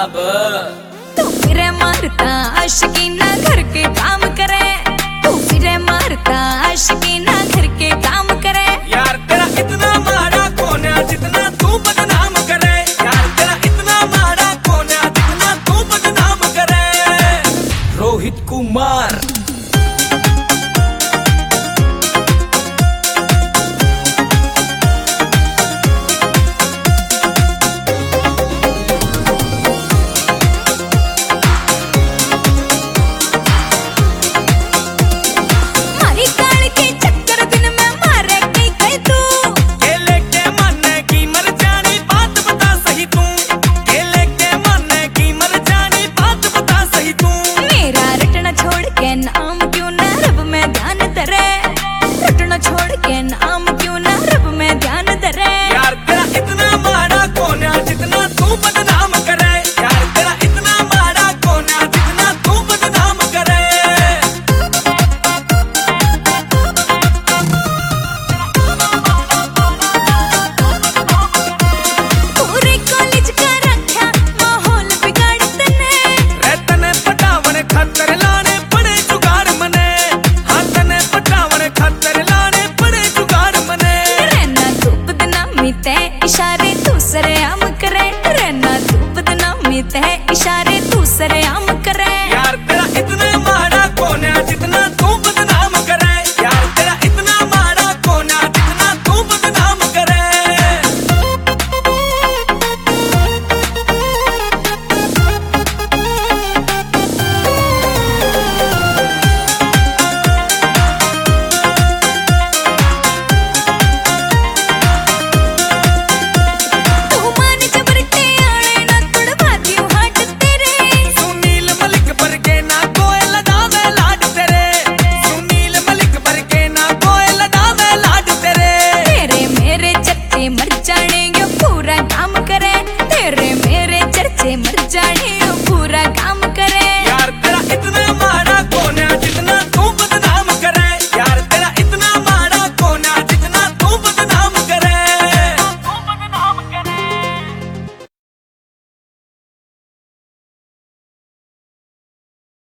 अब तू फिरे मारता आशिकी ना घर के काम करे, तू फिरे मारता आशिकी ना घर के काम करे। यार तेरा इतना मारा कौन है जितना तू बदनाम करे, यार तेरा इतना मारा कौन है जितना तू बदनाम करे। रोहित कुमार नाम क्यों ना रब में ध्यान धरे, रटना छोड़ के नाम क्यों ना रब में ध्यान धरे। यार तेरा इतना मारा कौन है जितना तू बदनाम करे, यार तेरा इतना मारा कौन है जितना तू बदनाम करे। पूरे कॉलेज का रखा माहौल बिगाड़ तने, तने पटावन खातर लाने पड़े जुगाड़ मने, हाँ तने पटावन खातर लाने पड़े जुगाड़ मने। रहना तू बदनामी ते इशारे तू सरेआम करे, रहना तू बदनामी ते इशारे तू सरेआम करे। यार